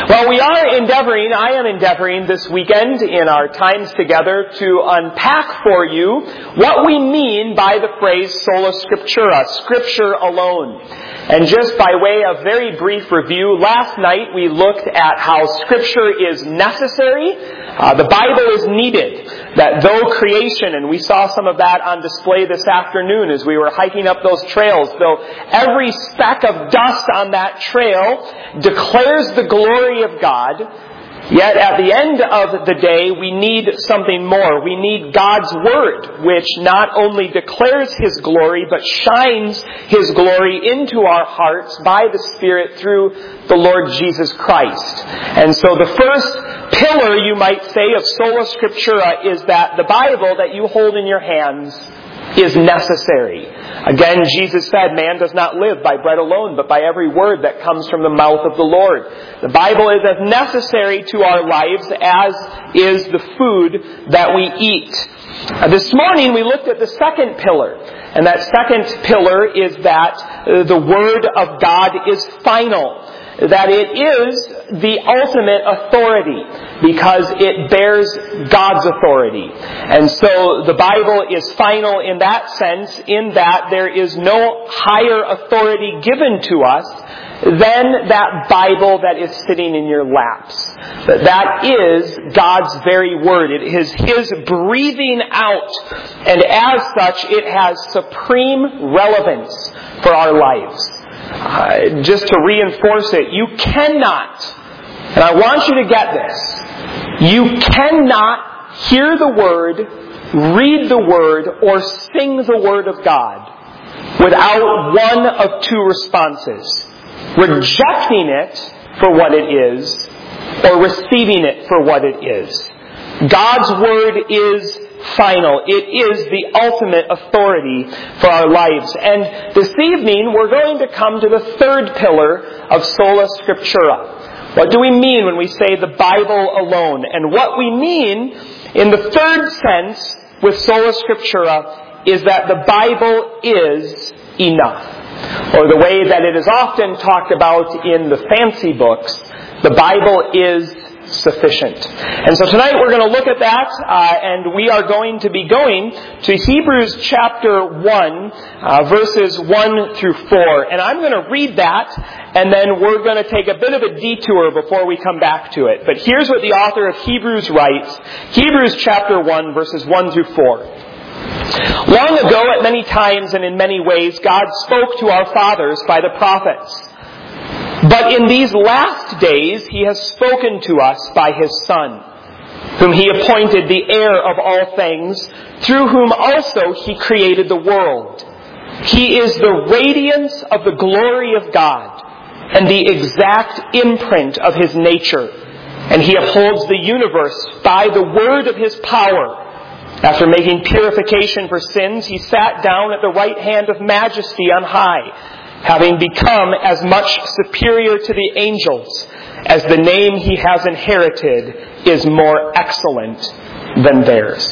Well, I am endeavoring this weekend in our times together to unpack for you what we mean by the phrase sola scriptura, Scripture alone. And just by way of very brief review, last night we looked at how Scripture is necessary. The Bible is needed. That though creation, and we saw some of that on display this afternoon as we were hiking up those trails, though every speck of dust on that trail declares the glory of God, yet at the end of the day we need something more. We need God's Word, which not only declares His glory, but shines His glory into our hearts by the Spirit through the Lord Jesus Christ. And so the first pillar, you might say, of sola scriptura is that the Bible that you hold in your hands is necessary. Again, Jesus said, man does not live by bread alone, but by every word that comes from the mouth of the Lord. The Bible is as necessary to our lives as is the food that we eat. This morning we looked at the second pillar, and that second pillar is that the Word of God is final. That it is the ultimate authority because it bears God's authority. And so the Bible is final in that sense, in that there is no higher authority given to us than that Bible that is sitting in your laps. That is God's very Word. It is His breathing out, and as such it has supreme relevance for our lives. Just to reinforce it, you cannot, and I want you to get this, you cannot hear the Word, read the Word, or sing the Word of God without one of two responses. Rejecting it for what it is, or receiving it for what it is. God's Word is final. It is the ultimate authority for our lives. And this evening we're going to come to the third pillar of sola scriptura. What do we mean when we say the Bible alone? And what we mean in the third sense with sola scriptura is that the Bible is enough. Or the way that it is often talked about in the fancy books, the Bible is sufficient. And so tonight we're going to look at that, and we are going to be going to Hebrews chapter 1, verses 1 through 4. And I'm going to read that, and then we're going to take a bit of a detour before we come back to it. But here's what the author of Hebrews writes. Hebrews chapter 1, verses 1 through 4. Long ago, at many times and in many ways, God spoke to our fathers by the prophets. But in these last days, He has spoken to us by His Son, whom He appointed the heir of all things, through whom also He created the world. He is the radiance of the glory of God, and the exact imprint of His nature, and He upholds the universe by the word of His power. After making purification for sins, He sat down at the right hand of Majesty on high, having become as much superior to the angels as the name He has inherited is more excellent than theirs.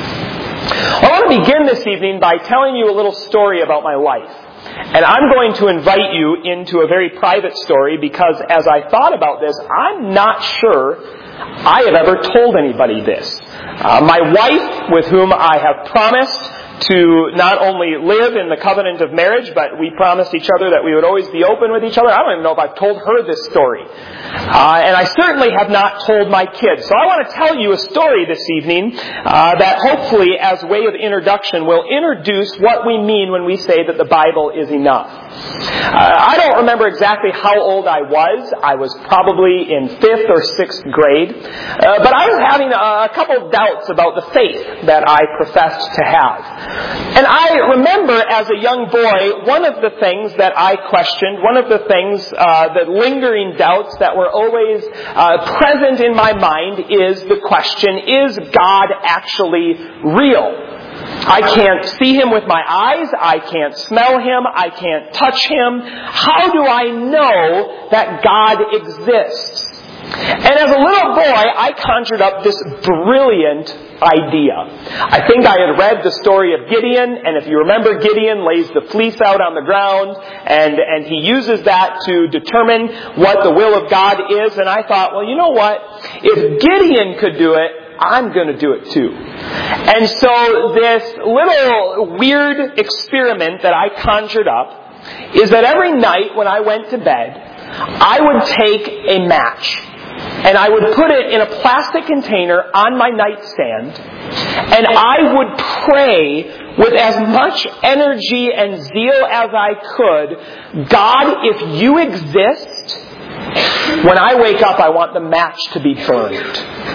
I want to begin this evening by telling you a little story about my life. And I'm going to invite you into a very private story because as I thought about this, I'm not sure I have ever told anybody this. My wife, with whom I have promised to not only live in the covenant of marriage, but we promised each other that we would always be open with each other. I don't even know if I've told her this story. And I certainly have not told my kids. So I want to tell you a story this evening that hopefully, as way of introduction, will introduce what we mean when we say that the Bible is enough. I don't remember exactly how old I was. I was probably in 5th or 6th grade. But I was having a couple of doubts about the faith that I professed to have. And I remember as a young boy, one of the things that I questioned, one of the things, the lingering doubts that were always present in my mind is the question, is God actually real? I can't see Him with my eyes. I can't smell Him. I can't touch Him. How do I know that God exists? And as a little boy, I conjured up this brilliant idea. I think I had read the story of Gideon, and if you remember, Gideon lays the fleece out on the ground, and he uses that to determine what the will of God is. And I thought, well, you know what? If Gideon could do it, I'm going to do it too. And so this little weird experiment that I conjured up is that every night when I went to bed, I would take a match and I would put it in a plastic container on my nightstand, and I would pray with as much energy and zeal as I could, God, if you exist, when I wake up, I want the match to be burned.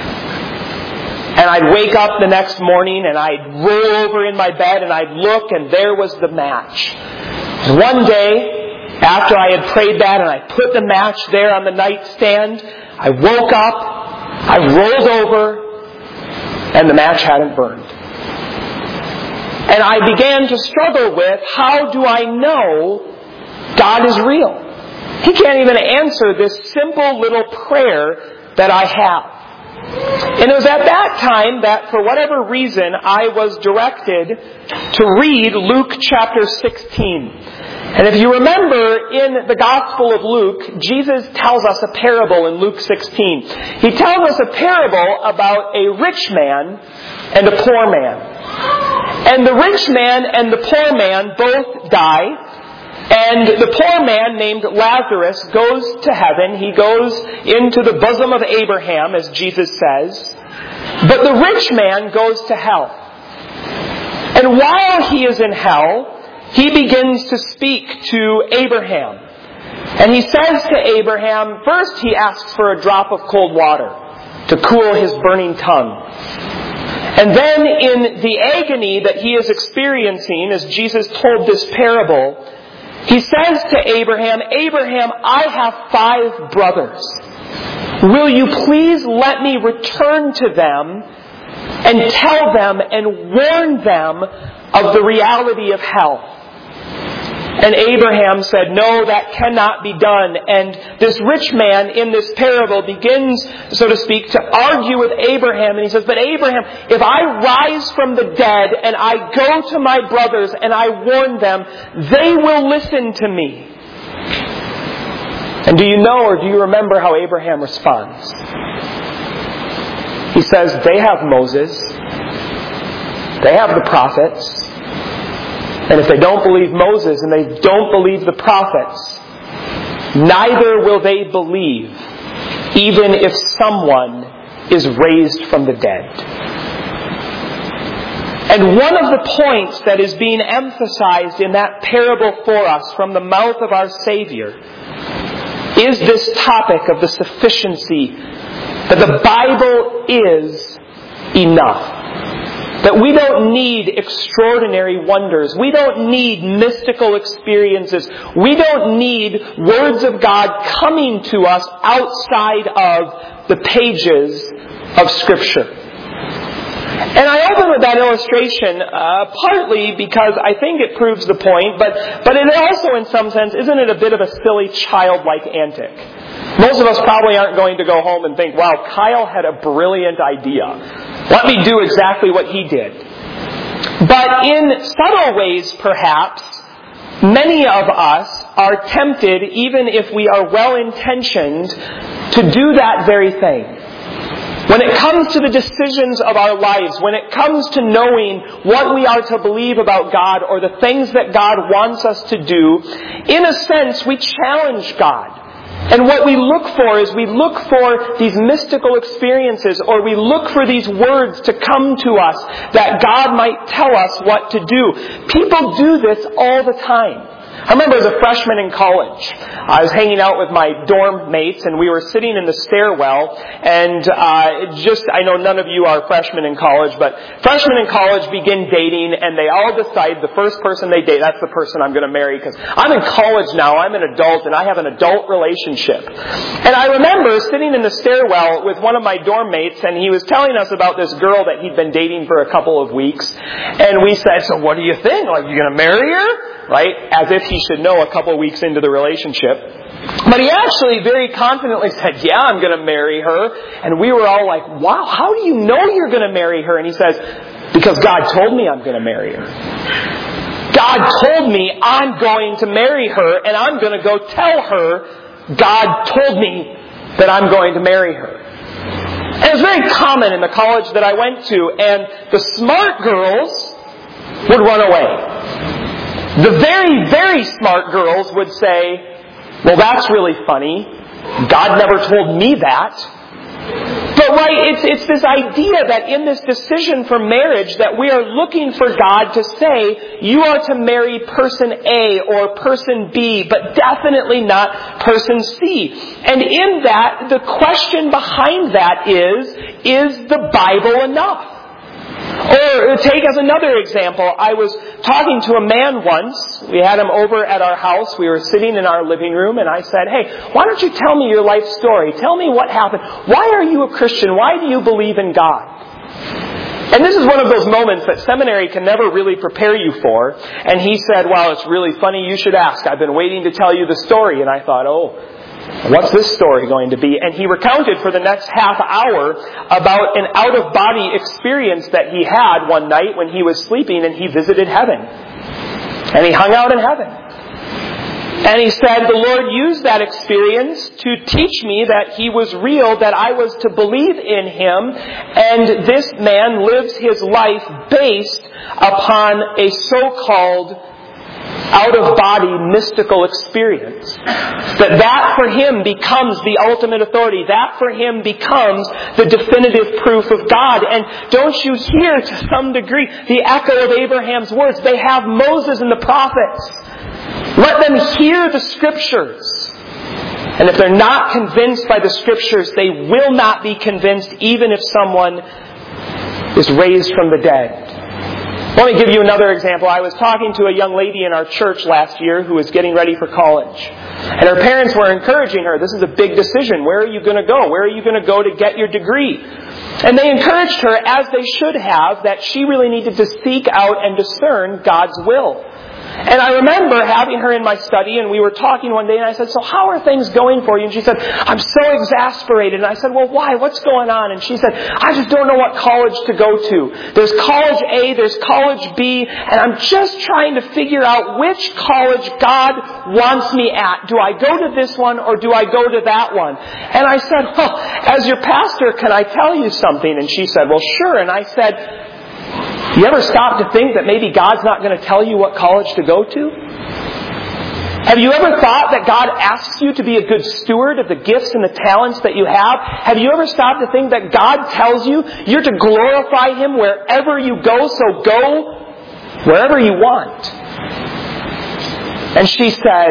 And I'd wake up the next morning and I'd roll over in my bed and I'd look, and there was the match. And one day, after I had prayed that and I put the match there on the nightstand, I woke up, I rolled over, and the match hadn't burned. And I began to struggle with, how do I know God is real? He can't even answer this simple little prayer that I have. And it was at that time that, for whatever reason, I was directed to read Luke chapter 16. And if you remember, in the Gospel of Luke, Jesus tells us a parable in Luke 16. He tells us a parable about a rich man and a poor man. And the rich man and the poor man both die. And the poor man named Lazarus goes to heaven. He goes into the bosom of Abraham, as Jesus says. But the rich man goes to hell. And while he is in hell, he begins to speak to Abraham. And he says to Abraham, first he asks for a drop of cold water to cool his burning tongue. And then in the agony that he is experiencing, as Jesus told this parable, he says to Abraham, Abraham, I have 5 brothers. Will you please let me return to them and tell them and warn them of the reality of hell? And Abraham said, no, that cannot be done. And this rich man in this parable begins, so to speak, to argue with Abraham. And he says, but Abraham, if I rise from the dead and I go to my brothers and I warn them, they will listen to me. And do you know, or do you remember how Abraham responds? He says, they have Moses. They have the prophets. And if they don't believe Moses and they don't believe the prophets, neither will they believe, even if someone is raised from the dead. And one of the points that is being emphasized in that parable for us from the mouth of our Savior is this topic of the sufficiency that the Bible is enough. That we don't need extraordinary wonders. We don't need mystical experiences. We don't need words of God coming to us outside of the pages of Scripture. And I open with that illustration partly because I think it proves the point, but it also, in some sense, isn't it a bit of a silly childlike antic? Most of us probably aren't going to go home and think, wow, Kyle had a brilliant idea. Let me do exactly what he did. But in subtle ways, perhaps, many of us are tempted, even if we are well-intentioned, to do that very thing. When it comes to the decisions of our lives, when it comes to knowing what we are to believe about God or the things that God wants us to do, in a sense, we challenge God. And what we look for is we look for these mystical experiences, or we look for these words to come to us that God might tell us what to do. People do this all the time. I remember as a freshman in college, I was hanging out with my dorm mates and we were sitting in the stairwell, and I know none of you are freshmen in college, but freshmen in college begin dating and they all decide the first person they date, that's the person I'm going to marry, because I'm in college now, I'm an adult and I have an adult relationship. And I remember sitting in the stairwell with one of my dorm mates, and he was telling us about this girl that he'd been dating for a couple of weeks, and we said, so what do you think? Like, you going to marry her? Right? As if he should know a couple of weeks into the relationship. But he actually very confidently said, yeah, I'm going to marry her. And we were all like, wow, how do you know you're going to marry her? And he says, because God told me I'm going to marry her. God told me I'm going to marry her, and I'm going to go tell her God told me that I'm going to marry her. And it was very common in the college that I went to, and the smart girls would run away. The very, very smart girls would say, well, that's really funny. God never told me that. But it's this idea that in this decision for marriage that we are looking for God to say, you are to marry person A or person B, but definitely not person C. And in that, the question behind that is the Bible enough? Or take as another example, I was talking to a man once. We had him over at our house. We were sitting in our living room, and I said, hey, why don't you tell me your life story? Tell me what happened. Why are you a Christian? Why do you believe in God? And this is one of those moments that seminary can never really prepare you for. And he said, well, it's really funny you should ask. I've been waiting to tell you the story. And I thought, what's this story going to be? And he recounted for the next half hour about an out-of-body experience that he had one night when he was sleeping and he visited heaven. And he hung out in heaven. And he said, the Lord used that experience to teach me that He was real, that I was to believe in Him, and this man lives his life based upon a so-called out-of-body mystical experience. That for him becomes the ultimate authority. That for him becomes the definitive proof of God. And don't you hear, to some degree, the echo of Abraham's words? They have Moses and the prophets. Let them hear the Scriptures. And if they're not convinced by the Scriptures, they will not be convinced even if someone is raised from the dead. Let me give you another example. I was talking to a young lady in our church last year who was getting ready for college. And her parents were encouraging her, this is a big decision. Where are you going to go? Where are you going to go to get your degree? And they encouraged her, as they should have, that she really needed to seek out and discern God's will. And I remember having her in my study, and we were talking one day, and I said, so how are things going for you? And she said, I'm so exasperated. And I said, well, why? What's going on? And she said, I just don't know what college to go to. There's college A, there's college B, and I'm just trying to figure out which college God wants me at. Do I go to this one, or do I go to that one? And I said, well, as your pastor, can I tell you something? And she said, well, sure. And I said, you ever stop to think that maybe God's not going to tell you what college to go to? Have you ever thought that God asks you to be a good steward of the gifts and the talents that you have? Have you ever stopped to think that God tells you you're to glorify Him wherever you go, so go wherever you want? And she said,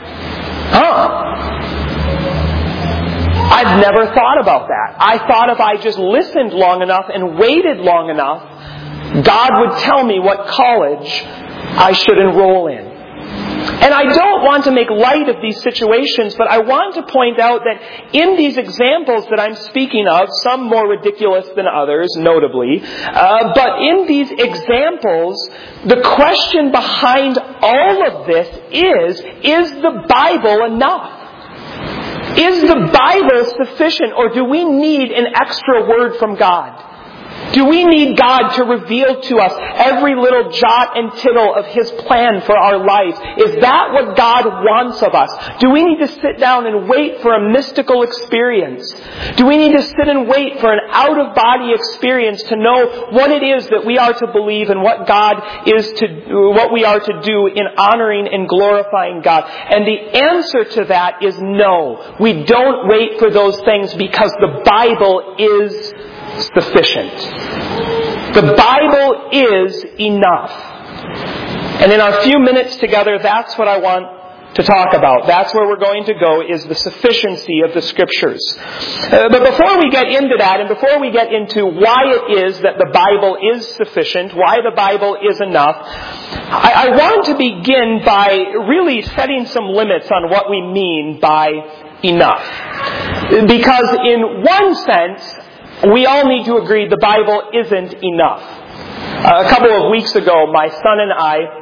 I've never thought about that. I thought if I just listened long enough and waited long enough, God would tell me what college I should enroll in. And I don't want to make light of these situations, but I want to point out that in these examples that I'm speaking of, some more ridiculous than others, notably, but in these examples, the question behind all of this is the Bible enough? Is the Bible sufficient, or do we need an extra word from God? Do we need God to reveal to us every little jot and tittle of His plan for our lives? Is that what God wants of us? Do we need to sit down and wait for a mystical experience? Do we need to sit and wait for an out-of-body experience to know what it is that we are to believe and what we are to do in honoring and glorifying God? And the answer to that is no. We don't wait for those things because the Bible is sufficient. The Bible is enough. And in our few minutes together, that's what I want to talk about. That's where we're going to go, is the sufficiency of the Scriptures. But before we get into that, and before we get into why it is that the Bible is sufficient, why the Bible is enough, I want to begin by really setting some limits on what we mean by enough. Because in one sense, we all need to agree the Bible isn't enough. A couple of weeks ago, my son and I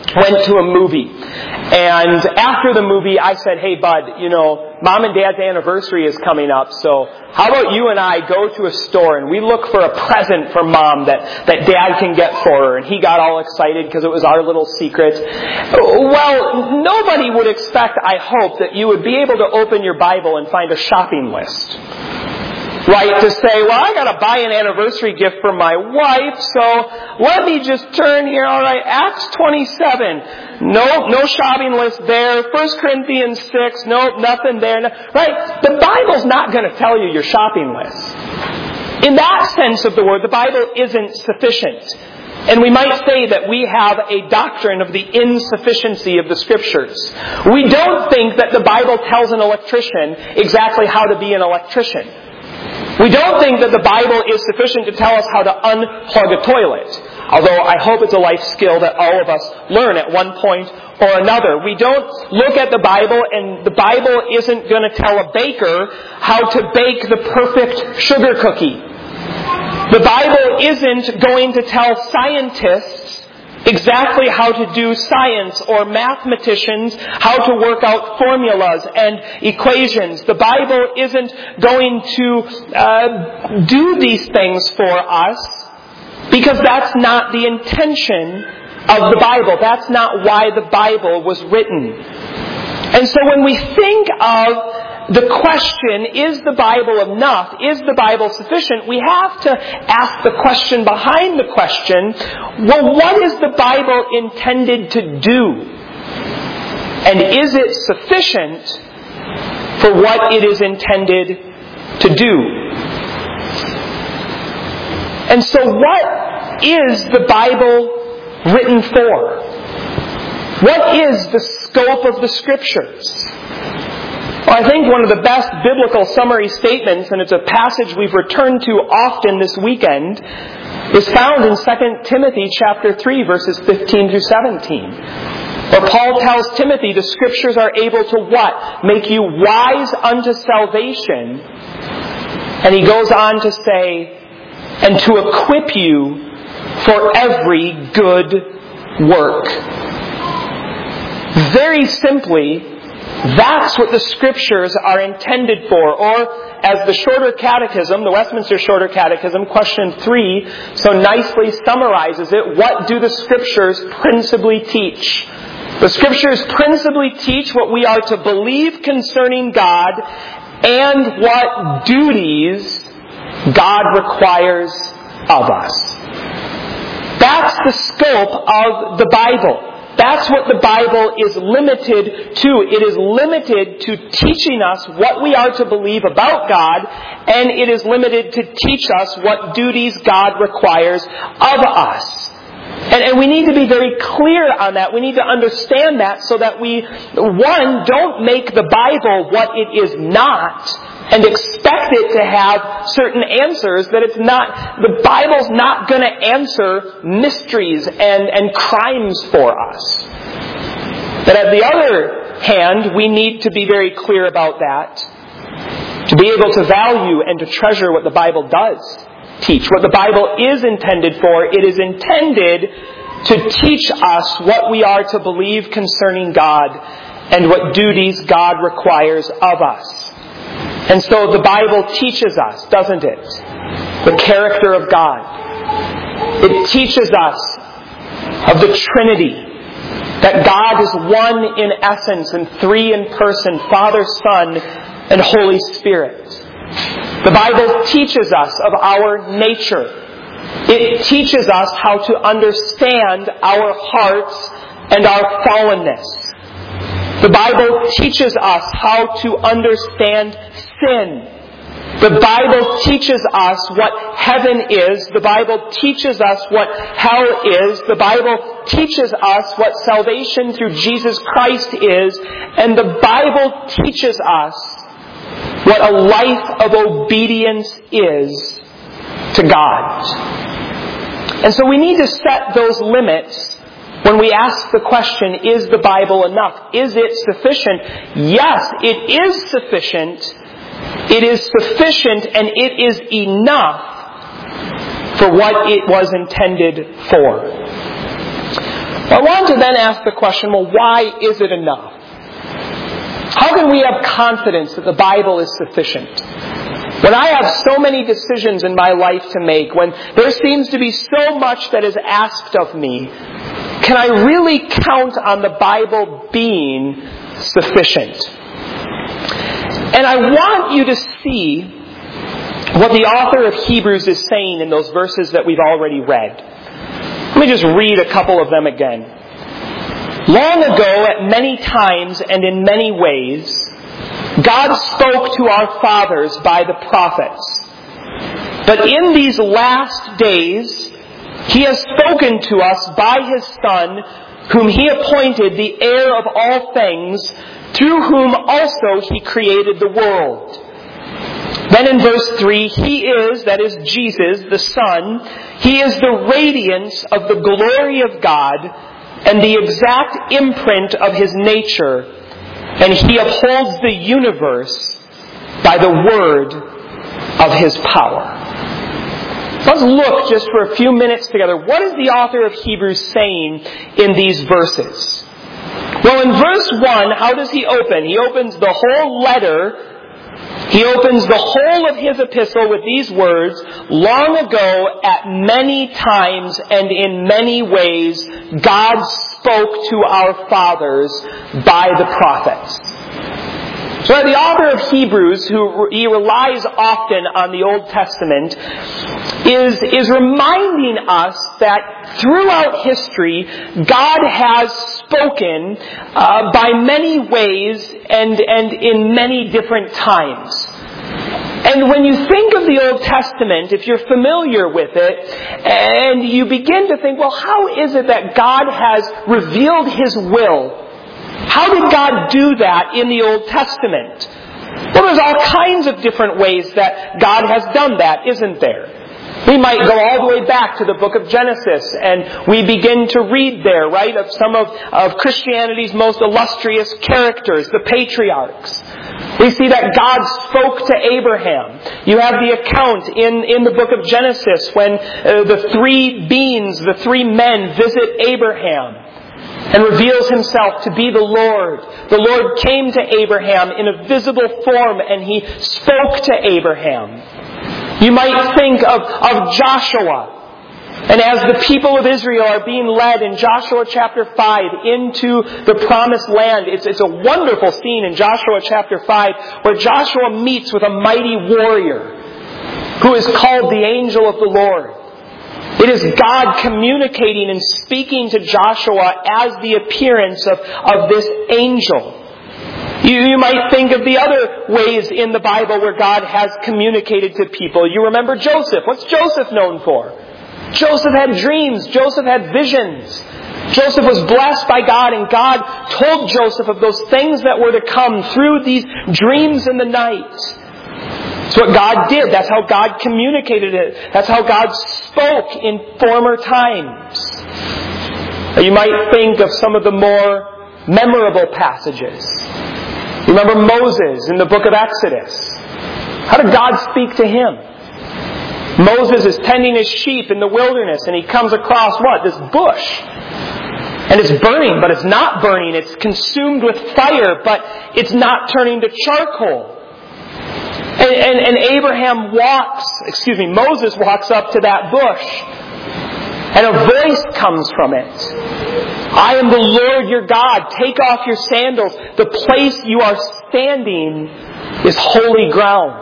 went to a movie. And after the movie, I said, hey, bud, Mom and Dad's anniversary is coming up, so how about you and I go to a store and we look for a present for Mom that Dad can get for her? And he got all excited because it was our little secret. Well, nobody would expect, I hope, that you would be able to open your Bible and find a shopping list. Right, to say, well, I gotta buy an anniversary gift for my wife, so let me just turn here. All right, Acts 27. No shopping list there. 1 Corinthians 6. Nope, nothing there. Right? The Bible's not gonna tell you your shopping list. In that sense of the word, the Bible isn't sufficient. And we might say that we have a doctrine of the insufficiency of the Scriptures. We don't think that the Bible tells an electrician exactly how to be an electrician. We don't think that the Bible is sufficient to tell us how to unplug a toilet. Although I hope it's a life skill that all of us learn at one point or another. We don't look at the Bible, and the Bible isn't going to tell a baker how to bake the perfect sugar cookie. The Bible isn't going to tell scientists exactly how to do science, or mathematicians how to work out formulas and equations. The Bible isn't going to do these things for us, because that's not the intention of the Bible. That's not why the Bible was written. And so when we think of the question, is the Bible enough? Is the Bible sufficient? We have to ask the question behind the question, well, what is the Bible intended to do? And is it sufficient for what it is intended to do? And so what is the Bible written for? What is the scope of the Scriptures? Well, I think one of the best biblical summary statements, and it's a passage we've returned to often this weekend, is found in 2 Timothy chapter 3, verses 15 through 17. Where Paul tells Timothy the Scriptures are able to what? Make you wise unto salvation. And he goes on to say, and to equip you for every good work. Very simply, that's what the Scriptures are intended for. Or, as the Shorter Catechism, the Westminster Shorter Catechism, question 3, so nicely summarizes it, what do the Scriptures principally teach? The Scriptures principally teach what we are to believe concerning God and what duties God requires of us. That's the scope of the Bible. That's what the Bible is limited to. It is limited to teaching us what we are to believe about God, and it is limited to teach us what duties God requires of us. And we need to be very clear on that. We need to understand that so that we, one, don't make the Bible what it is not, and expect it to have certain answers that it's not. The Bible's not going to answer mysteries and crimes for us. But on the other hand, we need to be very clear about that, to be able to value and to treasure what the Bible does teach, what the Bible is intended for. It is intended to teach us what we are to believe concerning God and what duties God requires of us. And so the Bible teaches us, doesn't it, the character of God. It teaches us of the Trinity, that God is one in essence and three in person, Father, Son, and Holy Spirit. The Bible teaches us of our nature. It teaches us how to understand our hearts and our fallenness. The Bible teaches us how to understand sin. The Bible teaches us what heaven is. The Bible teaches us what hell is. The Bible teaches us what salvation through Jesus Christ is. And the Bible teaches us what a life of obedience is to God. And so we need to set those limits when we ask the question, is the Bible enough? Is it sufficient? Yes, it is sufficient. It is sufficient and it is enough for what it was intended for. I want to then ask the question, well, why is it enough? How can we have confidence that the Bible is sufficient? When I have so many decisions in my life to make, when there seems to be so much that is asked of me, can I really count on the Bible being sufficient? And I want you to see what the author of Hebrews is saying in those verses that we've already read. Let me just read a couple of them again. Long ago, at many times and in many ways, God spoke to our fathers by the prophets. But in these last days, He has spoken to us by His Son, whom He appointed the heir of all things, through whom also He created the world. Then in verse 3, He is, that is Jesus, the Son, He is the radiance of the glory of God and the exact imprint of His nature, and He upholds the universe by the word of His power. Let's look just for a few minutes together. What is the author of Hebrews saying in these verses? Well, in verse 1, how does he open? He opens the whole letter. He opens the whole of his epistle with these words, long ago, at many times and in many ways, God spoke to our fathers by the prophets. So the author of Hebrews, he relies often on the Old Testament, is reminding us that throughout history, God has spoken by many ways and in many different times. And when you think of the Old Testament, if you're familiar with it, and you begin to think, well, how is it that God has revealed His will? How did God do that in the Old Testament? Well, there's all kinds of different ways that God has done that, isn't there? We might go all the way back to the book of Genesis, and we begin to read there, right, of some of Christianity's most illustrious characters, the patriarchs. We see that God spoke to Abraham. You have the account in the book of Genesis when the three men visit Abraham and reveals Himself to be the Lord. The Lord came to Abraham in a visible form, and He spoke to Abraham. You might think of Joshua. And as the people of Israel are being led in Joshua chapter 5 into the promised land, it's a wonderful scene in Joshua chapter 5 where Joshua meets with a mighty warrior who is called the angel of the Lord. It is God communicating and speaking to Joshua as the appearance of this angel. You might think of the other ways in the Bible where God has communicated to people. You remember Joseph. What's Joseph known for? Joseph had dreams. Joseph had visions. Joseph was blessed by God, and God told Joseph of those things that were to come through these dreams in the night. That's what God did. That's how God communicated it. That's how God spoke in former times. You might think of some of the more memorable passages. Remember Moses in the book of Exodus. How did God speak to him? Moses is tending his sheep in the wilderness, and he comes across what? This bush. And it's burning, but it's not burning. It's consumed with fire, but it's not turning to charcoal. And Moses walks up to that bush, and a voice comes from it. I am the Lord your God. Take off your sandals. The place you are standing is holy ground.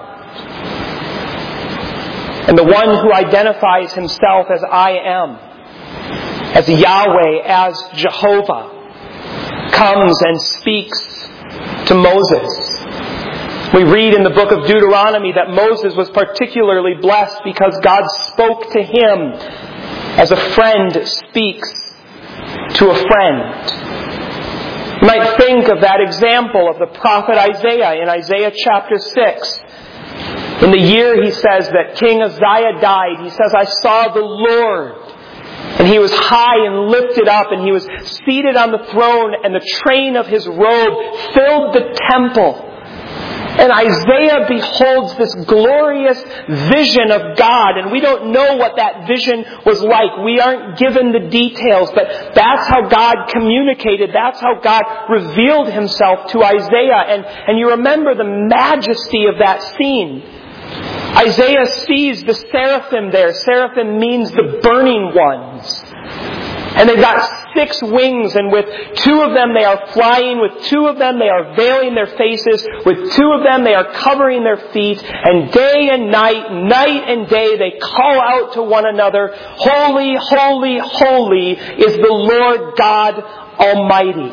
And the one who identifies himself as I am, as Yahweh, as Jehovah, comes and speaks to Moses. We read in the book of Deuteronomy that Moses was particularly blessed because God spoke to him as a friend speaks to a friend. You might think of that example of the prophet Isaiah in Isaiah chapter 6. In the year, he says, that King Uzziah died, he says, I saw the Lord. And He was high and lifted up, and He was seated on the throne, and the train of His robe filled the temple. And Isaiah beholds this glorious vision of God, and we don't know what that vision was like. We aren't given the details, but that's how God communicated. That's how God revealed Himself to Isaiah. And you remember the majesty of that scene. Isaiah sees the seraphim there. Seraphim means the burning ones. And they've got 6 wings, and with 2 of them they are flying, with 2 of them they are veiling their faces, with 2 of them they are covering their feet, and day and night, night and day, they call out to one another, "Holy, holy, holy is the Lord God Almighty."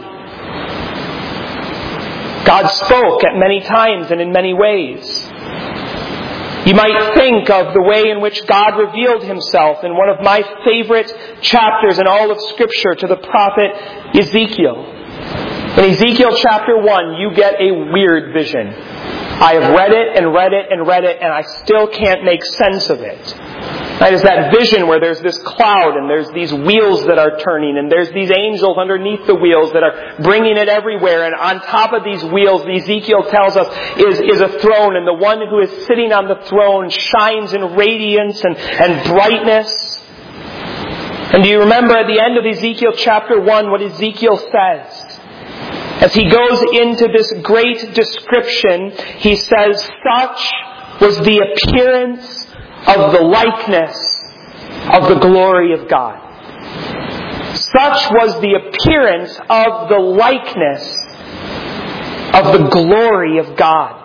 God spoke at many times and in many ways. You might think of the way in which God revealed Himself in one of my favorite chapters in all of Scripture to the prophet Ezekiel. In Ezekiel chapter 1, you get a weird vision. I have read it and read it and read it, and I still can't make sense of it. That is that vision where there's this cloud and there's these wheels that are turning and there's these angels underneath the wheels that are bringing it everywhere. And on top of these wheels, Ezekiel tells us, is a throne. And the one who is sitting on the throne shines in radiance and brightness. And do you remember at the end of Ezekiel chapter 1 what Ezekiel says? As he goes into this great description, he says, "Such was the appearance of the likeness of the glory of God." Such was the appearance of the likeness of the glory of God.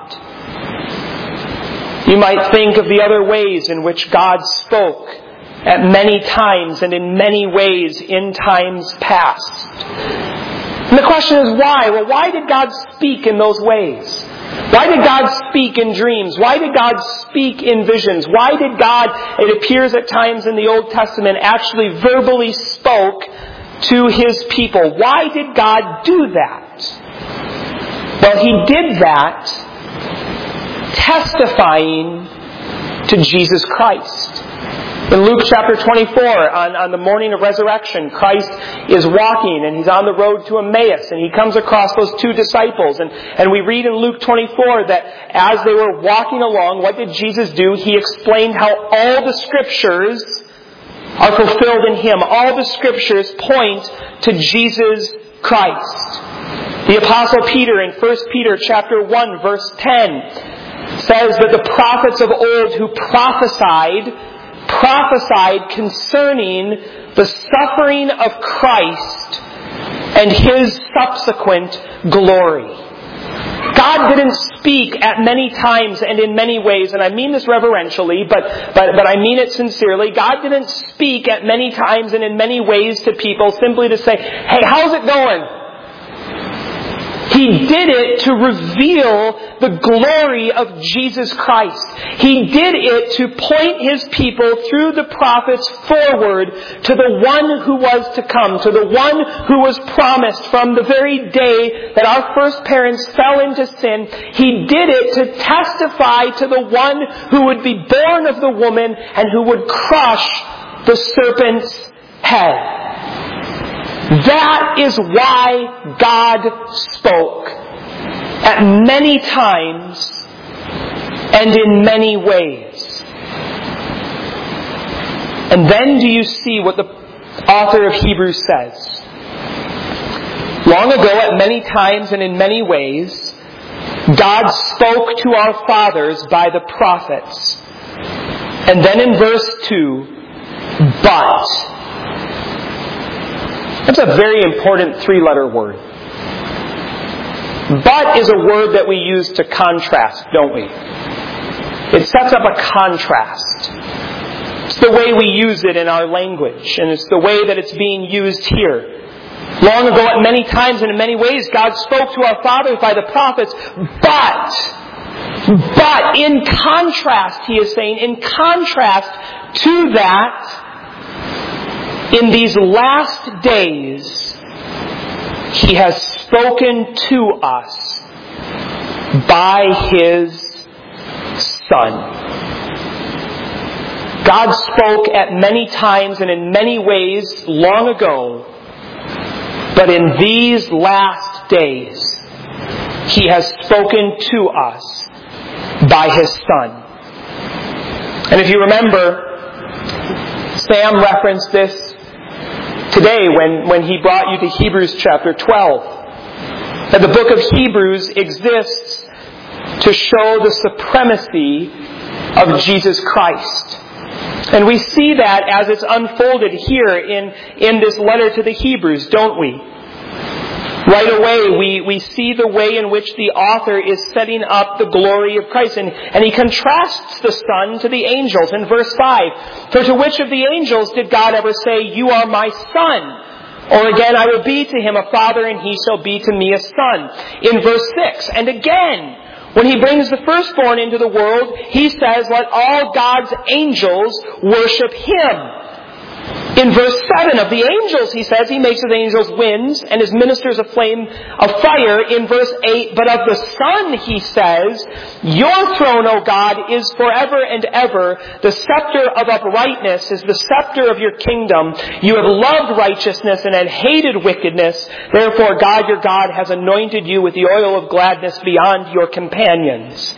You might think of the other ways in which God spoke at many times and in many ways in times past. And the question is why? Well, why did God speak in those ways? Why did God speak in dreams? Why did God speak in visions? Why did God, it appears at times in the Old Testament, actually verbally spoke to His people? Why did God do that? Well, He did that testifying to Jesus Christ. In Luke chapter 24, on the morning of resurrection, Christ is walking and He's on the road to Emmaus and He comes across those 2 disciples. And we read in Luke 24 that as they were walking along, what did Jesus do? He explained how all the Scriptures are fulfilled in Him. All the Scriptures point to Jesus Christ. The Apostle Peter in 1 Peter chapter 1 verse 10 says that the prophets of old who prophesied concerning the suffering of Christ and His subsequent glory. God didn't speak at many times and in many ways, and I mean this reverentially, but I mean it sincerely. God didn't speak at many times and in many ways to people simply to say, "Hey, how's it going?" He did it to reveal the glory of Jesus Christ. He did it to point His people through the prophets forward to the one who was to come, to the one who was promised from the very day that our first parents fell into sin. He did it to testify to the one who would be born of the woman and who would crush the serpent's head. That is why God spoke at many times and in many ways. And then do you see what the author of Hebrews says? Long ago, at many times and in many ways, God spoke to our fathers by the prophets. And then in verse 2, but. That's a very important 3-letter word. But is a word that we use to contrast, don't we? It sets up a contrast. It's the way we use it in our language, and it's the way that it's being used here. Long ago, at many times and in many ways, God spoke to our fathers by the prophets, but in contrast, He is saying, in contrast to that, in these last days, He has spoken to us by His Son. God spoke at many times and in many ways long ago, but in these last days, He has spoken to us by His Son. And if you remember, Sam referenced this today when he brought you to Hebrews chapter 12. That the book of Hebrews exists to show the supremacy of Jesus Christ. And we see that as it's unfolded here in this letter to the Hebrews, don't we? Right away, we see the way in which the author is setting up the glory of Christ. And he contrasts the Son to the angels in verse 5. For to which of the angels did God ever say, "You are my Son"? Or again, "I will be to him a father, and he shall be to me a son"? In verse 6. And again, when he brings the firstborn into the world, he says, "Let all God's angels worship him." In verse 7 of the angels, he says, he makes his angels winds and his ministers a flame of fire. In verse 8, but of the Son, he says, "Your throne, O God, is forever and ever. The scepter of uprightness is the scepter of your kingdom. You have loved righteousness and have hated wickedness. Therefore, God your God has anointed you with the oil of gladness beyond your companions."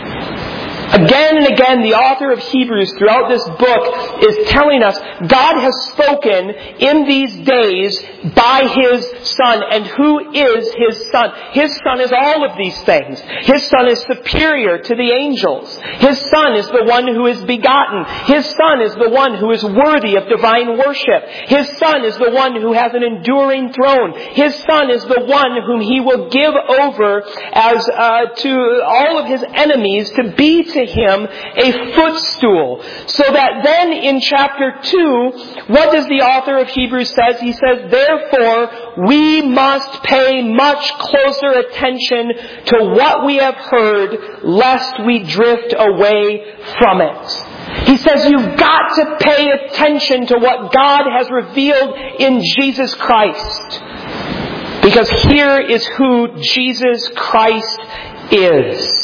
Again and again, the author of Hebrews throughout this book is telling us God has spoken in these days by His Son. And who is His Son? His Son is all of these things. His Son is superior to the angels. His Son is the one who is begotten. His Son is the one who is worthy of divine worship. His Son is the one who has an enduring throne. His Son is the one whom He will give over as to all of His enemies to be to Him a footstool. So that then in chapter 2, what does the author of Hebrews say? He says, "Therefore we must pay much closer attention to what we have heard, lest we drift away from it." He says you've got to pay attention to what God has revealed in Jesus Christ. Because here is who Jesus Christ is.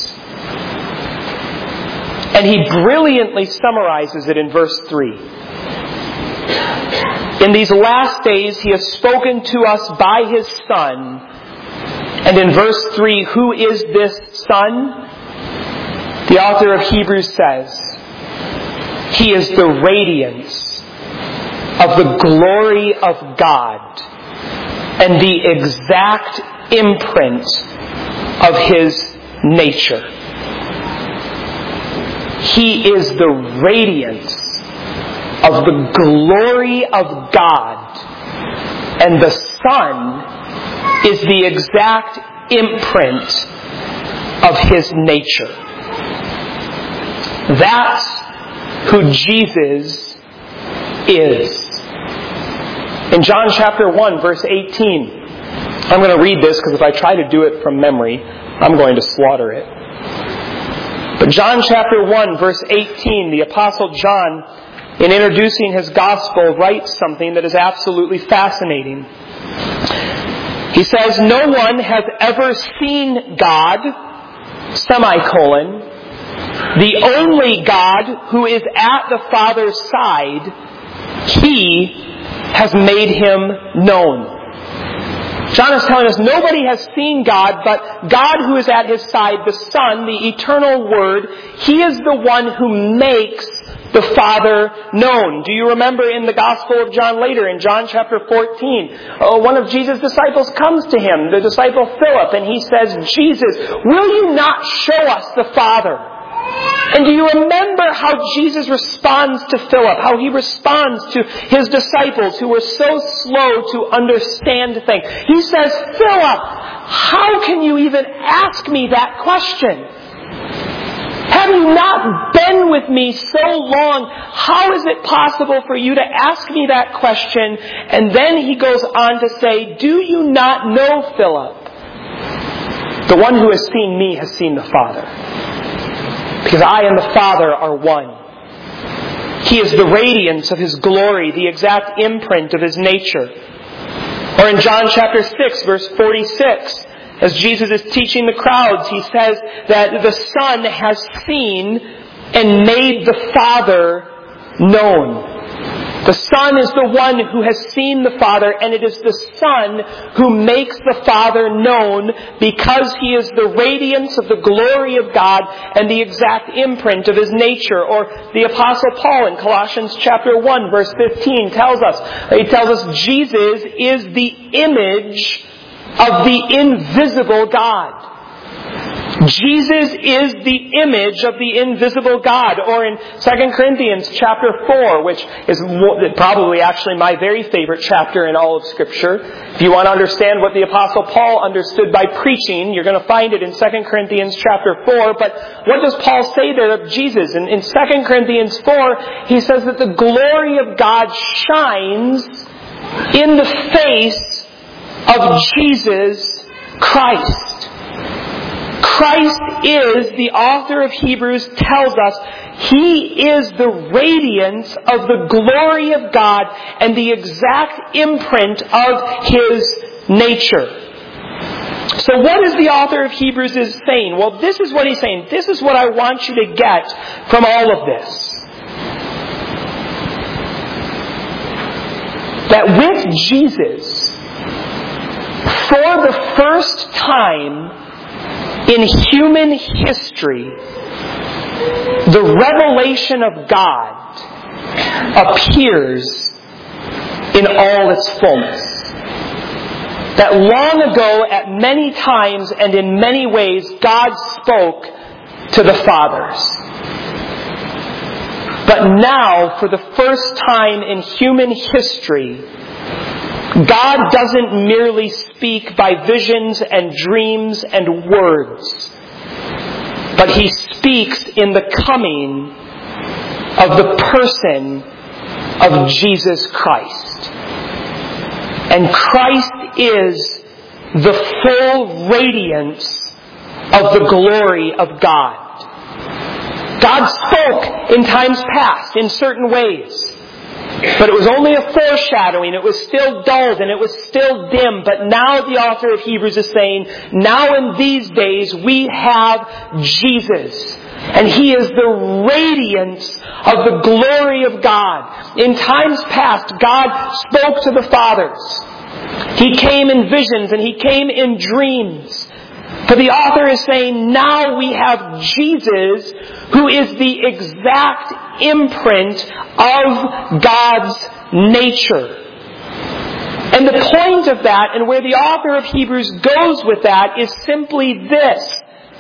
And he brilliantly summarizes it in verse 3. In these last days, He has spoken to us by His Son. And in verse 3, who is this Son? The author of Hebrews says, He is the radiance of the glory of God and the exact imprint of His nature. He is the radiance of the glory of God, and the Son is the exact imprint of His nature. That's who Jesus is. In John chapter 1, verse 18, I'm going to read this because if I try to do it from memory, I'm going to slaughter it. But John chapter 1, verse 18, the Apostle John, in introducing his gospel, writes something that is absolutely fascinating. He says, "No one has ever seen God, the only God who is at the Father's side, He has made Him known." John is telling us nobody has seen God, but God who is at His side, the Son, the eternal Word, He is the one who makes the Father known. Do you remember in the Gospel of John later, in John chapter 14, one of Jesus' disciples comes to Him, the disciple Philip, and he says, "Jesus, will you not show us the Father?" And do you remember how Jesus responds to Philip, how He responds to His disciples who were so slow to understand things? He says, "Philip, how can you even ask me that question? Have you not been with me so long? How is it possible for you to ask me that question?" And then He goes on to say, "Do you not know, Philip? The one who has seen me has seen the Father. Because I and the Father are one." He is the radiance of His glory, the exact imprint of His nature. Or in John chapter 6, verse 46, as Jesus is teaching the crowds, He says that the Son has seen and made the Father known. The Son is the one who has seen the Father, and it is the Son who makes the Father known because He is the radiance of the glory of God and the exact imprint of His nature. Or the Apostle Paul in Colossians chapter 1 verse 15 tells us Jesus is the image of the invisible God. Jesus is the image of the invisible God. Or in 2 Corinthians chapter 4, which is probably actually my very favorite chapter in all of Scripture. If you want to understand what the Apostle Paul understood by preaching, you're going to find it in 2 Corinthians chapter 4. But what does Paul say there of Jesus? In 2 Corinthians 4, he says that the glory of God shines in the face of Jesus Christ. Christ is, the author of Hebrews tells us, He is the radiance of the glory of God and the exact imprint of His nature. So what is the author of Hebrews is saying? Well, this is what he's saying. This is what I want you to get from all of this. That with Jesus, for the first time in human history, the revelation of God appears in all its fullness. That long ago, at many times and in many ways, God spoke to the fathers. But now, for the first time in human history, God doesn't merely speak by visions and dreams and words, but He speaks in the coming of the person of Jesus Christ. And Christ is the full radiance of the glory of God. God spoke in times past in certain ways. But it was only a foreshadowing. It was still dulled and it was still dim. But now the author of Hebrews is saying, now in these days we have Jesus. And He is the radiance of the glory of God. In times past, God spoke to the fathers. He came in visions and He came in dreams. But the author is saying, now we have Jesus, who is the exact imprint of God's nature. And the point of that, and where the author of Hebrews goes with that, is simply this.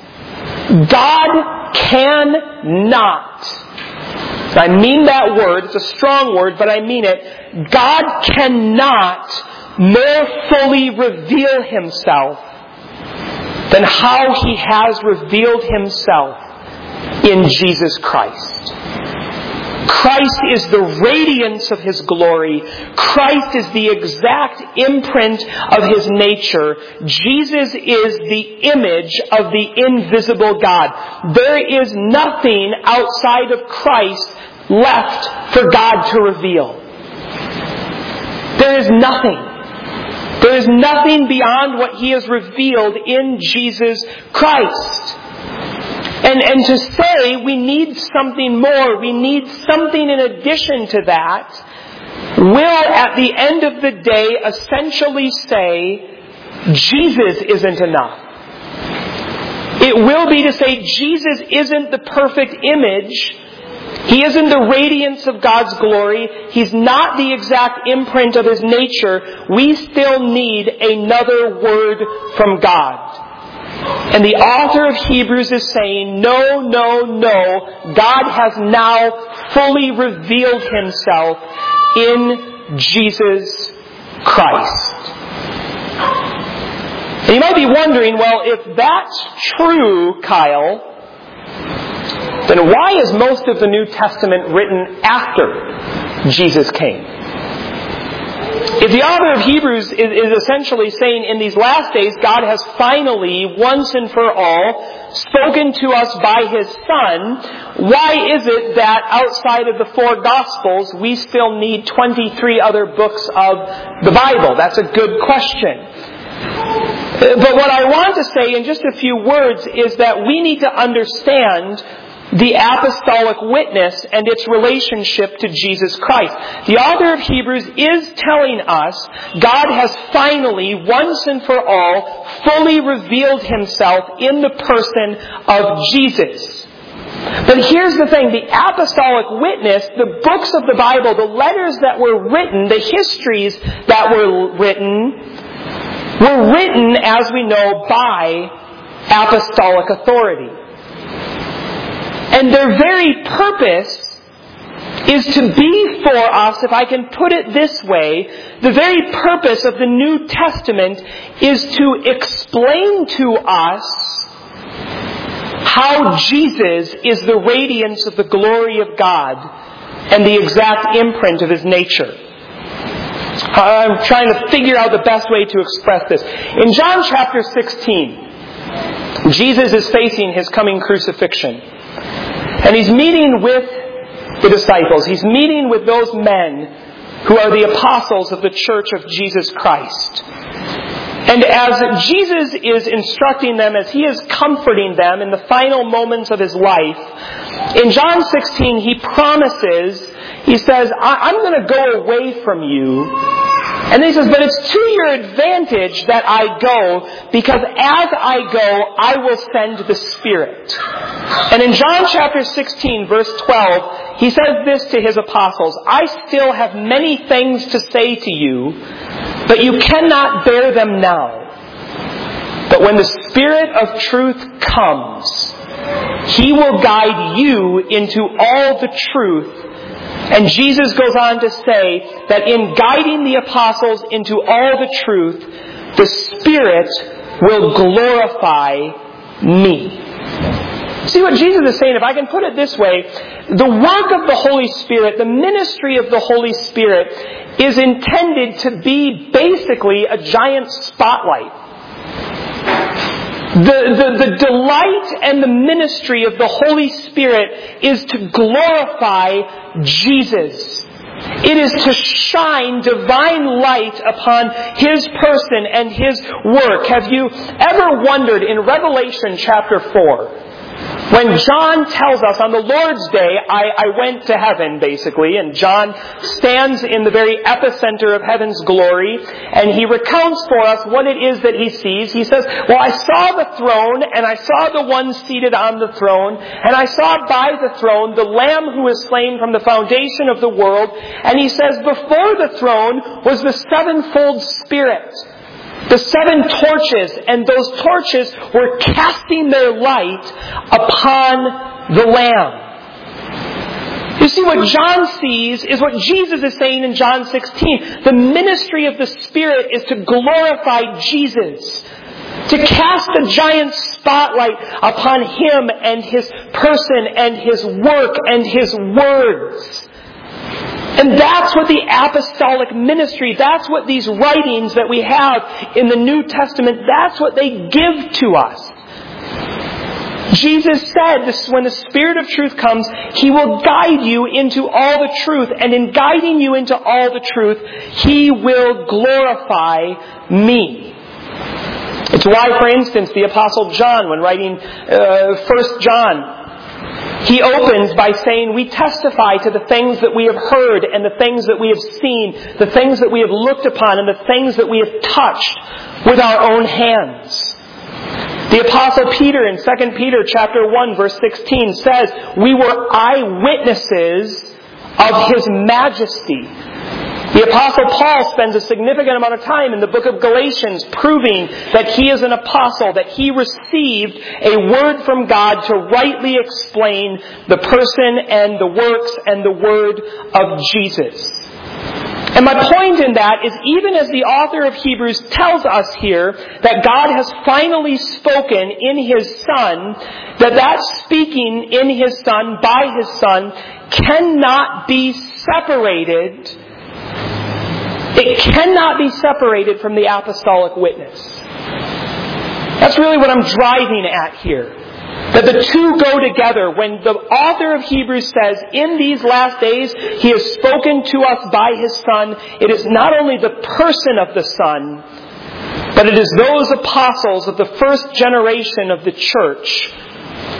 God cannot, I mean that word, it's a strong word, but I mean it, God cannot more fully reveal Himself than how He has revealed Himself in Jesus Christ. Christ is the radiance of His glory. Christ is the exact imprint of His nature. Jesus is the image of the invisible God. There is nothing outside of Christ left for God to reveal. There is nothing. There is nothing beyond what He has revealed in Jesus Christ. And to say we need something more, we need something in addition to that, will at the end of the day essentially say Jesus isn't enough. It will be to say Jesus isn't the perfect image. He isn't the radiance of God's glory. He's not the exact imprint of His nature. We still need another word from God. And the author of Hebrews is saying, no, no, no. God has now fully revealed Himself in Jesus Christ. And you might be wondering, well, if that's true, Kyle, then why is most of the New Testament written after Jesus came? If the author of Hebrews is essentially saying in these last days God has finally, once and for all, spoken to us by His Son, why is it that outside of the 4 Gospels we still need 23 other books of the Bible? That's a good question. But what I want to say in just a few words is that we need to understand the apostolic witness and its relationship to Jesus Christ. The author of Hebrews is telling us God has finally, once and for all, fully revealed Himself in the person of Jesus. But here's the thing, the apostolic witness, the books of the Bible, the letters that were written, the histories that were written, as we know, by apostolic authority. And their very purpose is to be for us, if I can put it this way, the very purpose of the New Testament is to explain to us how Jesus is the radiance of the glory of God and the exact imprint of His nature. I'm trying to figure out the best way to express this. In John chapter 16, Jesus is facing His coming crucifixion. And He's meeting with the disciples. He's meeting with those men who are the apostles of the church of Jesus Christ. And as Jesus is instructing them, as He is comforting them in the final moments of His life, in John 16 He promises, He says, I'm going to go away from you. And He says, but it's to your advantage that I go, because as I go, I will send the Spirit. And in John chapter 16, verse 12, He says this to His apostles, I still have many things to say to you, but you cannot bear them now. But when the Spirit of truth comes, He will guide you into all the truth. And Jesus goes on to say that in guiding the apostles into all the truth, the Spirit will glorify me. See what Jesus is saying? If I can put it this way, the work of the Holy Spirit, the ministry of the Holy Spirit is intended to be basically a giant spotlight. The delight and the ministry of the Holy Spirit is to glorify Jesus. It is to shine divine light upon His person and His work. Have you ever wondered in Revelation chapter 4, when John tells us on the Lord's Day, I went to heaven, basically, and John stands in the very epicenter of heaven's glory, and he recounts for us what it is that he sees. He says, well, I saw the throne, and I saw the one seated on the throne, and I saw by the throne the Lamb who was slain from the foundation of the world, and he says, before the throne was the sevenfold Spirit. The 7 torches, and those torches were casting their light upon the Lamb. You see, what John sees is what Jesus is saying in John 16. The ministry of the Spirit is to glorify Jesus, to cast a giant spotlight upon Him and His person and His work and His words. And that's what the apostolic ministry, that's what these writings that we have in the New Testament, that's what they give to us. Jesus said, when the Spirit of truth comes, He will guide you into all the truth. And in guiding you into all the truth, He will glorify me. It's why, for instance, the Apostle John, when writing 1 John, he opens by saying, we testify to the things that we have heard and the things that we have seen, the things that we have looked upon and the things that we have touched with our own hands. The Apostle Peter in 2 Peter chapter 1 verse 16 says, we were eyewitnesses of His majesty. The Apostle Paul spends a significant amount of time in the book of Galatians proving that he is an apostle, that he received a word from God to rightly explain the person and the works and the word of Jesus. And my point in that is, even as the author of Hebrews tells us here that God has finally spoken in His Son, that speaking in His Son, by His Son, cannot be separated. It cannot be separated from the apostolic witness. That's really what I'm driving at here. That the two go together. When the author of Hebrews says, in these last days, He has spoken to us by His Son, it is not only the person of the Son, but it is those apostles of the first generation of the church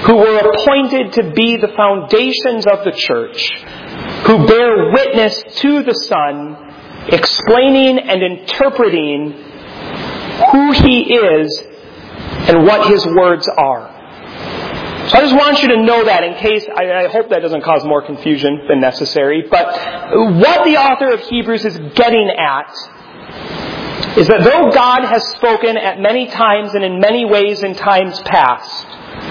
who were appointed to be the foundations of the church, who bear witness to the Son, explaining and interpreting who He is and what His words are. So I just want you to know that in case, I hope that doesn't cause more confusion than necessary, but what the author of Hebrews is getting at is that though God has spoken at many times and in many ways in times past,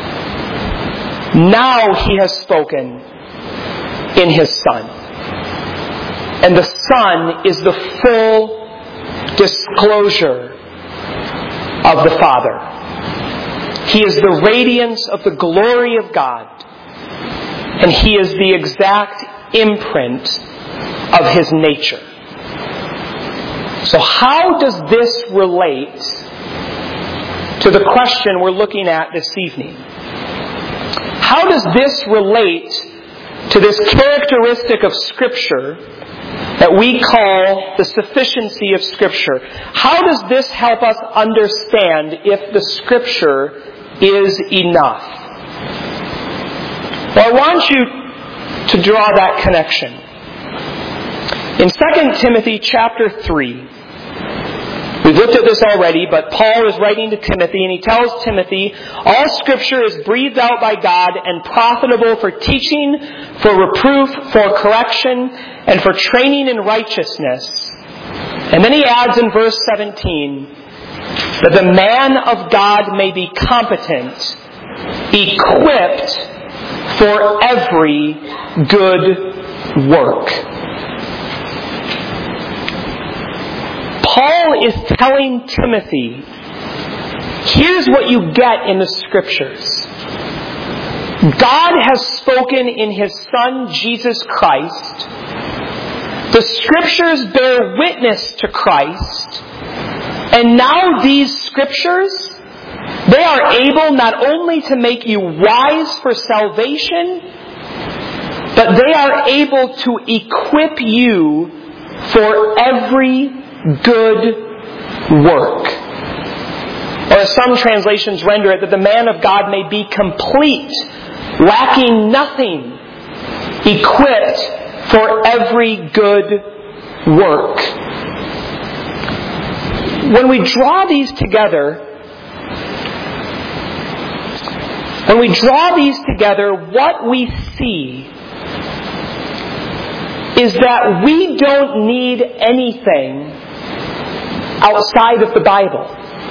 now He has spoken in His Son. And the Son is the full disclosure of the Father. He is the radiance of the glory of God. And He is the exact imprint of His nature. So how does this relate to the question we're looking at this evening? How does this relate to this characteristic of Scripture that we call the sufficiency of Scripture? How does this help us understand if the Scripture is enough? Well, I want you to draw that connection. In 2 Timothy chapter 3, we've looked at this already, but Paul is writing to Timothy, and he tells Timothy, all Scripture is breathed out by God and profitable for teaching, for reproof, for correction, and for training in righteousness. And then he adds in verse 17, that the man of God may be competent, equipped for every good work. Paul is telling Timothy, here's what you get in the Scriptures. God has spoken in His Son, Jesus Christ. The Scriptures bear witness to Christ. And now these Scriptures, they are able not only to make you wise for salvation, but they are able to equip you for every good work. Or as some translations render it, that the man of God may be complete, lacking nothing, equipped for every good work. When we draw these together, what we see is that we don't need anything outside of the Bible.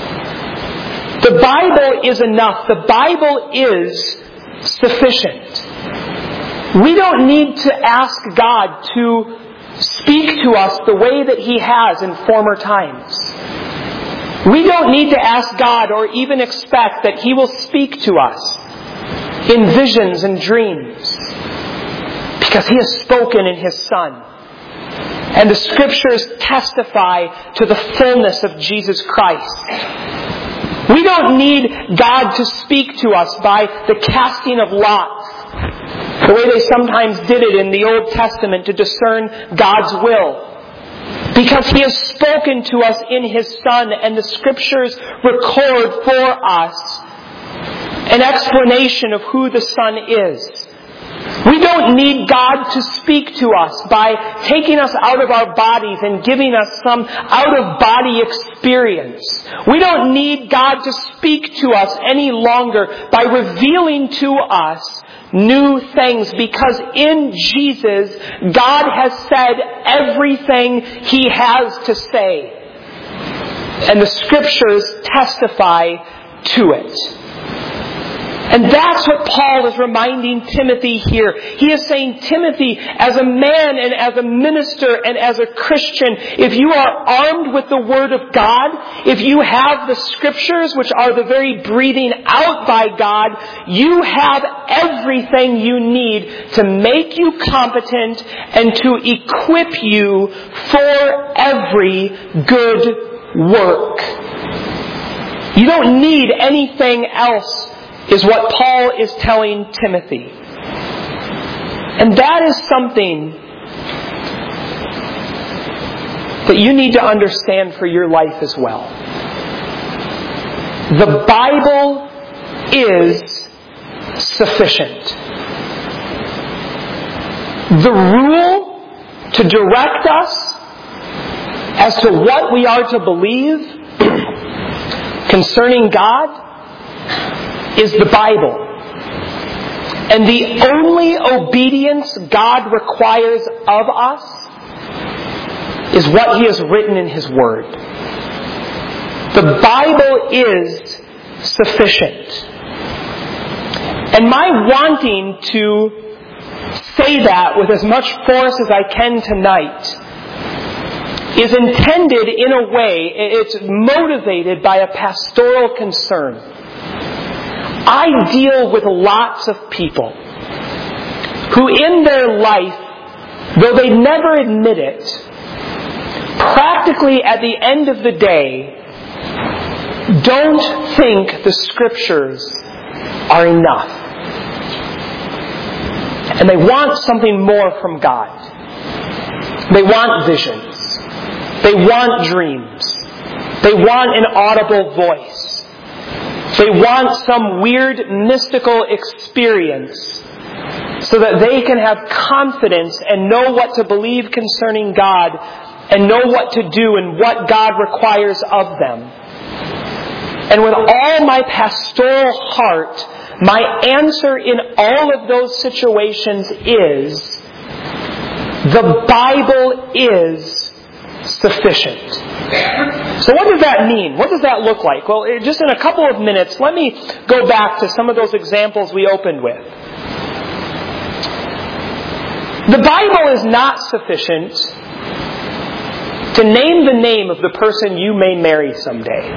The Bible is enough. The Bible is sufficient. We don't need to ask God to speak to us the way that He has in former times. We don't need to ask God or even expect that He will speak to us in visions and dreams, because He has spoken in His Son. And the Scriptures testify to the fullness of Jesus Christ. We don't need God to speak to us by the casting of lots, the way they sometimes did it in the Old Testament to discern God's will. Because He has spoken to us in His Son, and the Scriptures record for us an explanation of who the Son is. We don't need God to speak to us by taking us out of our bodies and giving us some out-of-body experience. We don't need God to speak to us any longer by revealing to us new things, because in Jesus, God has said everything He has to say. And the Scriptures testify to it. And that's what Paul is reminding Timothy here. He is saying, Timothy, as a man and as a minister and as a Christian, if you are armed with the Word of God, if you have the Scriptures, which are the very breathing out by God, you have everything you need to make you competent and to equip you for every good work. You don't need anything else, is what Paul is telling Timothy. And that is something that you need to understand for your life as well. The Bible is sufficient. The rule to direct us as to what we are to believe concerning God is the Bible. And the only obedience God requires of us is what He has written in His Word. The Bible is sufficient. And my wanting to say that with as much force as I can tonight is intended in a way, it's motivated by a pastoral concern. I deal with lots of people who in their life, though they never admit it, practically at the end of the day, don't think the Scriptures are enough. And they want something more from God. They want visions. They want dreams. They want an audible voice. They want some weird mystical experience so that they can have confidence and know what to believe concerning God and know what to do and what God requires of them. And with all my pastoral heart, my answer in all of those situations is, the Bible is sufficient. So what does that mean? What does that look like? Well, just in a couple of minutes, let me go back to some of those examples we opened with. The Bible is not sufficient to name the name of the person you may marry someday.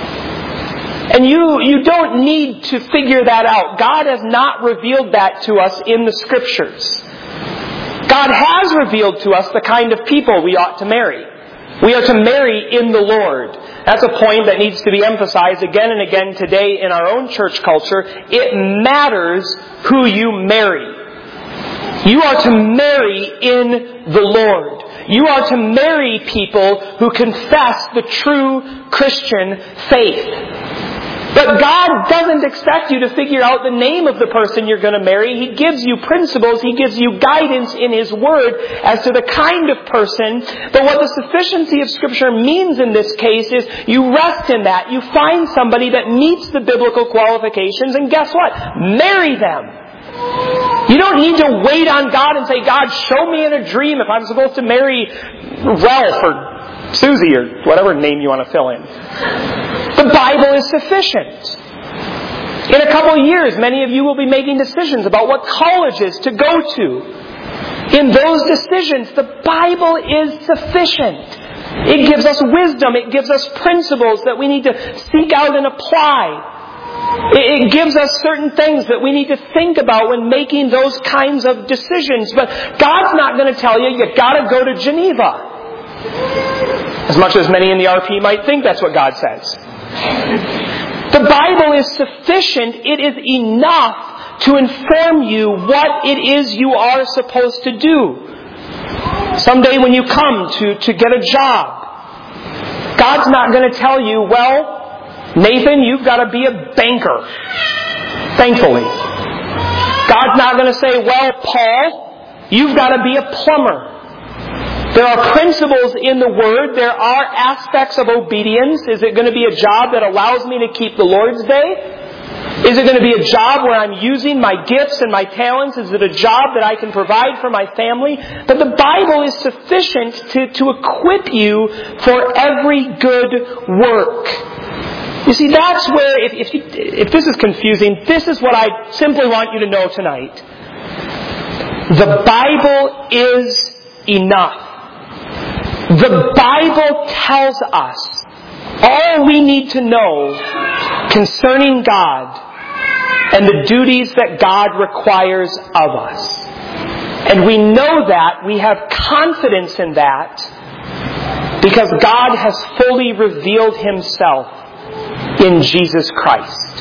And you don't need to figure that out. God has not revealed that to us in the Scriptures. God has revealed to us the kind of people we ought to marry. We are to marry in the Lord. That's a point that needs to be emphasized again and again today in our own church culture. It matters who you marry. You are to marry in the Lord. You are to marry people who confess the true Christian faith. But God doesn't expect you to figure out the name of the person you're going to marry. He gives you principles. He gives you guidance in His Word as to the kind of person. But what the sufficiency of Scripture means in this case is you rest in that. You find somebody that meets the biblical qualifications, and guess what? Marry them. You don't need to wait on God and say, God, show me in a dream if I'm supposed to marry Ralph or Susie or whatever name you want to fill in. The Bible is sufficient. In a couple of years, many of you will be making decisions about what colleges to go to. In those decisions, the Bible is sufficient. It gives us wisdom. It gives us principles that we need to seek out and apply. It gives us certain things that we need to think about when making those kinds of decisions. But God's not going to tell you, you've got to go to Geneva. As much as many in the RP might think that's what God says. The Bible is sufficient. It is enough to inform you what it is you are supposed to do. Someday when you come to get a job, God's not going to tell you, well, Nathan, you've got to be a banker. Thankfully. God's not going to say, well, Paul, you've got to be a plumber. There are principles in the Word. There are aspects of obedience. Is it going to be a job that allows me to keep the Lord's Day? Is it going to be a job where I'm using my gifts and my talents? Is it a job that I can provide for my family? But the Bible is sufficient to equip you for every good work. You see, that's where, if this is confusing, this is what I simply want you to know tonight. The Bible is enough. The Bible tells us all we need to know concerning God and the duties that God requires of us. And we know that, we have confidence in that, because God has fully revealed Himself in Jesus Christ.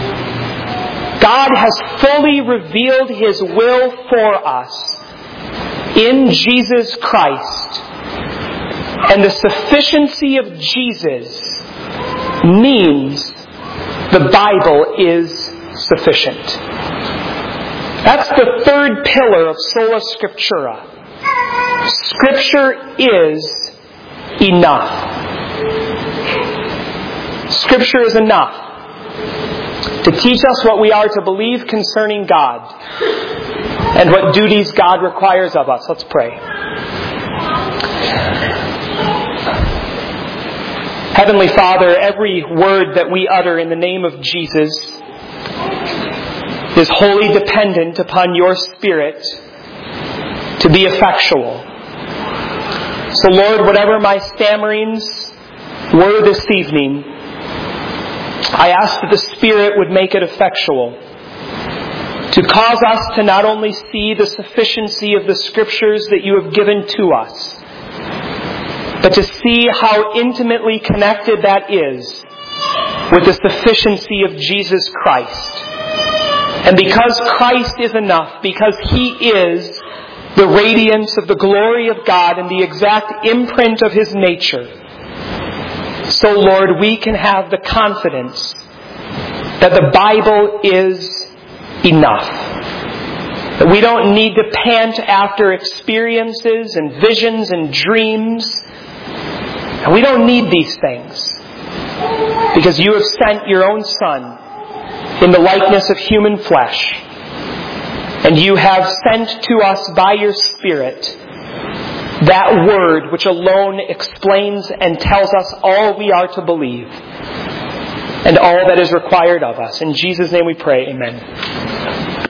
God has fully revealed His will for us in Jesus Christ. And the sufficiency of Jesus means the Bible is sufficient. That's the third pillar of Sola Scriptura. Scripture is enough. Scripture is enough to teach us what we are to believe concerning God and what duties God requires of us. Let's pray. Heavenly Father, every word that we utter in the name of Jesus is wholly dependent upon your Spirit to be effectual. So Lord, whatever my stammerings were this evening, I ask that the Spirit would make it effectual, to cause us to not only see the sufficiency of the Scriptures that you have given to us, but to see how intimately connected that is with the sufficiency of Jesus Christ. And because Christ is enough, because He is the radiance of the glory of God and the exact imprint of His nature, so Lord, we can have the confidence that the Bible is enough. That we don't need to pant after experiences and visions and dreams. And we don't need these things, because you have sent your own Son in the likeness of human flesh. And you have sent to us by your Spirit that word which alone explains and tells us all we are to believe and all that is required of us. In Jesus' name we pray, amen.